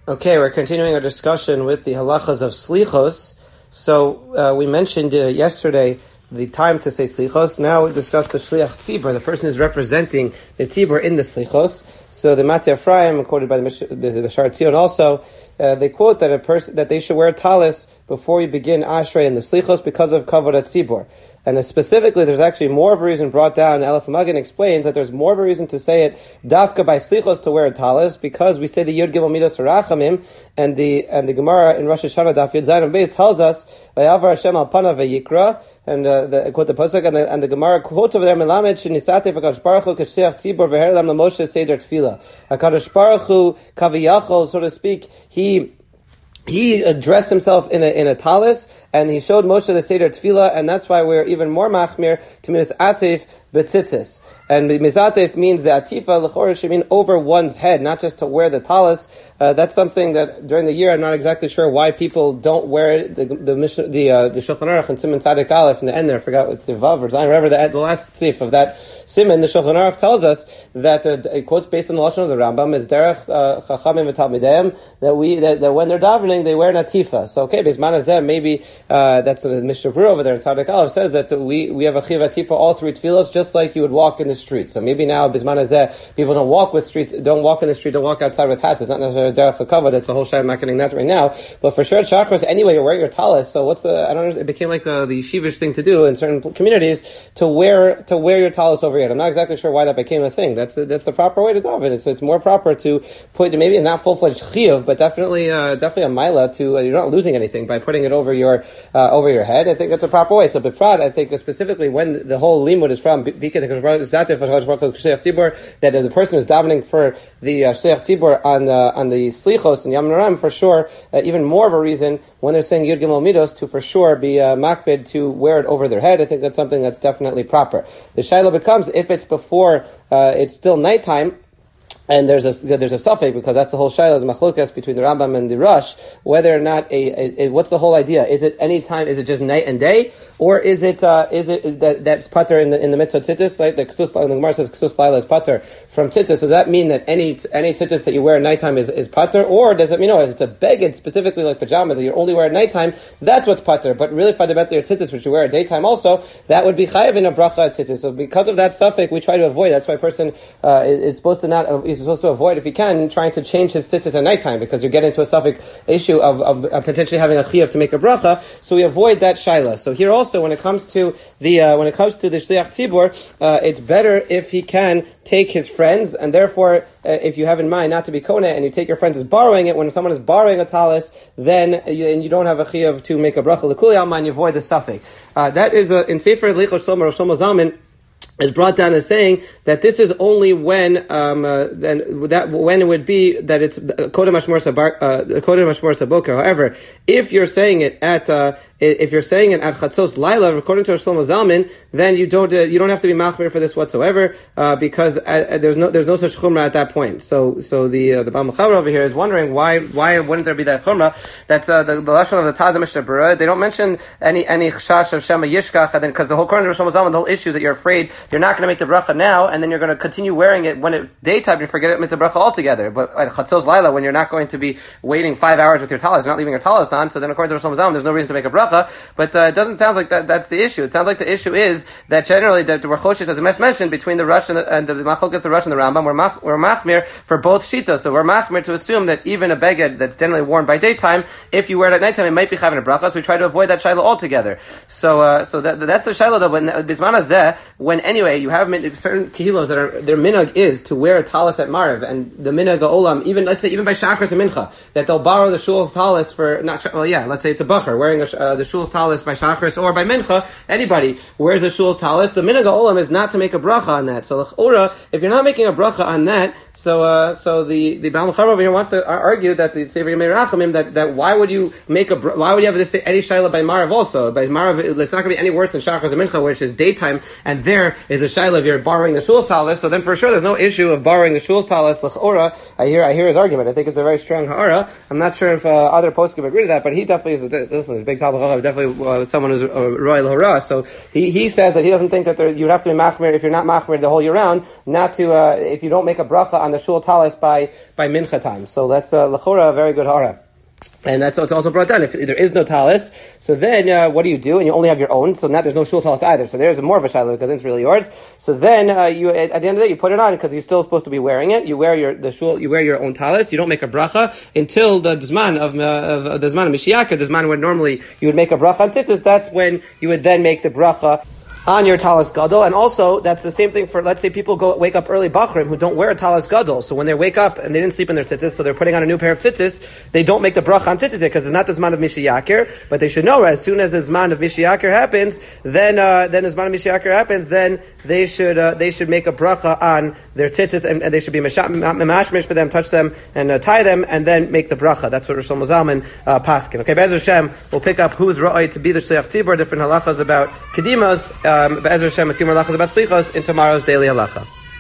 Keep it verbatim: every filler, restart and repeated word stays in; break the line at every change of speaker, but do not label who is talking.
Okay, we're continuing our discussion with the halachas of slichos. So uh, we mentioned uh, yesterday the time to say slichos. Now we discuss the shliach tzibur, the person who's representing the tzibur in the slichos. So the Matei Ephraim, quoted by the Sha'ar Tzion also, uh, they quote that a person that they should wear talis before you begin Ashrei in the slichos because of kavod tzibur. And specifically, there's actually more of a reason brought down. Elif Magin explains that there's more of a reason to say it dafka by slichos to wear a talis, because we say the Yud Gimel Midos Harachamim, and the and the Gemara in Rosh Hashanah Daf Yud Zayin Beis tells us Vayavar Hashem al Panav Vayikra, and uh, the quote the pasuk, and the, and the Gemara quotes over there Melamed Shenisate V'Kadosh Baruch Hu K'Sheach Tzibur V'Her Lam LaMoshe Seder Tefila. HaKadosh Baruch Hu Kaviyachol, so to speak, he. He addressed himself in a in a talis, and he showed Moshe the Seder Tefillah, and that's why we're even more machmir to misatif betzitzis. And misatif means the atifa l'chor should mean over one's head, not just to wear the talis. Uh, that's something that during the year I'm not exactly sure why people don't wear it. The the the the, uh, the Shulchan Aruch and Siman Tzadik Aleph in the end there, I forgot what's the Vav or Zayin, whatever the, the last tzif of that Siman, the Shulchan Aruch tells us that uh, it quotes based on the lashon of the Rambam is derech chachamim v'talmideim, that we that, that when they're davening they wear an atifa. So okay, based on maybe uh, that's the Mishnah Berurah over there in Tzadik Aleph says that we we have a chiv atifa all three tefillos just like you would walk in the street. So maybe now bisman hazeh people don't walk with streets, don't walk in the street, don't walk outside with hats. It's not necessarily derech hakavod. That's a whole shayla. I'm not getting that right now. But for sure, chakras anyway, you're wearing your talis. So what's the? I don't understand. It became like the the yeshivish thing to do in certain communities to wear to wear your talis over your head. I'm not exactly sure why that became a thing. That's that's the proper way to daven. It's it's more proper to put maybe not full fledged chiyuv, but definitely uh, definitely a mila to uh, you're not losing anything by putting it over your uh, over your head. I think that's a proper way. So befrat, I think specifically when the whole limud is from that the person is davening for the uh, shliach tzibur on the on the slichos and Yom Naram, for sure, uh, even more of a reason when they're saying Yud Gimel Midos to for sure be uh, makbid to wear it over their head. I think that's something that's definitely proper. The shayla becomes if it's before uh, it's still nighttime. And there's a there's a suffix because that's the whole shayla machlokas between the Rambam and the Rush, whether or not a, a, a what's the whole idea? Is it any time? Is it just night and day, or is it uh, is it that that's pater in the in the mitzvah tzitzis? Right, the ksus the Gemara says ksus laila is pater from tzitzis. Does that mean that any any tzitzis that you wear at nighttime is is pater, or does it mean no? If it's a beged specifically like pajamas that you only wear at nighttime, that's what's pater. But really, fundamentally, your tzitzis which you wear at daytime also, that would be chayav in a bracha at tzitzis. So because of that suffix, we try to avoid. That's why a person uh, is, is supposed to not. Uh, is supposed to avoid, if he can, trying to change his tzitzis at nighttime, because you get into a suffix issue of, of, of potentially having a chiyuv to make a bracha. So we avoid that shayla. So here also, when it comes to the uh, when it comes to the shliach tzibur, uh, it's better if he can take his friends, and therefore, uh, if you have in mind not to be koneh, and you take your friends as borrowing it, when someone is borrowing a talis, then you, and you don't have a chiyuv to make a bracha l'kuli alma, and you avoid the suffix. Uh, that is a, in Sefer Lichos Shlomo Rosh Shlomo Zalman is brought down as saying that this is only when um uh, then that when it would be that it's kodem hashmor sabar kodem hashmor saboker. However, if you're saying it at uh, if you're saying it at chatzos laila, according to Shlomo Zalman, then you don't uh, you don't have to be machmir for this whatsoever uh, because uh, there's no there's no such chumrah at that point. So so the uh, the Baal Mechaber over here is wondering why why wouldn't there be that chumrah? That's uh, the the lashon of the Taz Mishnah Berurah. They don't mention any any chash of shema yishkach, and then because the whole according to Shlomo Zalman, the whole issue is that you're afraid you're not going to make the bracha now, and then you're going to continue wearing it when it's daytime. You forget it with the bracha altogether. But at chatzos laila, when you're not going to be waiting five hours with your talis, you're not leaving your talis on. So then, according to Shlomo Zalman, there's no reason to make a bracha. But uh, it doesn't sound like that. That's the issue. It sounds like the issue is that generally that the rachoshes, as the mes mentioned, between the Rush and the, and the machlokas, the Rush and the Rambam, we're mach, we're machmir for both shitas. So we're machmir to assume that even a beged that's generally worn by daytime, if you wear it at nighttime, it might be having a bracha. So we try to avoid that shiloh altogether. So uh, so that, that's the shiloh though. When bisman hazeh, when anyway you have certain kilos that are their minhag is to wear a talis at Mariv, and the minhag olam, even let's say even by Shachris and Mincha, that they'll borrow the shul's talis for not well yeah let's say it's a bacher wearing a, uh, the shul's talis by Shachris or by Mincha, anybody wears the shul's talis. The minhag olam is not to make a bracha on that. So l'chora, if you're not making a bracha on that, so uh, so the the Baal Mechaber over here wants to argue that the Sefer Yemei Rachamim that that why would you make a why would you have this any shayla by Mariv also by Mariv? It's not going to be any worse than Shachris and Mincha, which is daytime, and there is a shayla if you're borrowing the shul's talis. So then for sure there's no issue of borrowing the shul's talis l'chora. I hear I hear his argument. I think it's a very strong ha'ara. I'm not sure if uh, other poskim agree to that, but he definitely is. A, listen, a big talmid definitely uh, someone who's a roy l'hora. So he he says that he doesn't think that there, you'd have to be machmir if you're not machmir the whole year round, not to uh, if you don't make a bracha on the shul talis by by mincha time. So that's uh, l'chora a very good ha'ara. And that's what's also brought down. If there is no talis, so then uh, what do you do? And you only have your own, so now there's no shul talis either. So there's more of a shayla because it's really yours. So then uh, you at, at the end of the day you put it on because you're still supposed to be wearing it. You wear your the shul, you wear your own talis. You don't make a bracha until the zman of, uh, of, of the zman of Mashiach, the zman where normally you would make a bracha on tzitzis. That's when you would then make the bracha on your talis gadol. And also, that's the same thing for, let's say people go wake up early bachrim who don't wear a talis gadol. So when they wake up and they didn't sleep in their tzitzis, so they're putting on a new pair of tzitzis, they don't make the bracha on tzitzis because it's not the zman of Mishiyakir, but they should know as soon as the zman of Mishiyakir happens, then, uh, then the zman of Mishiyakir happens, then they should, uh, they should make a bracha on their tzitzis and, and they should be mashmish for them, touch them and uh, tie them and then make the bracha. That's what Rosh Zalman uh, paskin. Okay, Be'ez Hashem, we'll pick up who's ra'oi to be the shliach tzibur, different halachas about kedimas, uh, Um, Be'ezer Hashem, a few more halachas about slichos in tomorrow's daily halacha.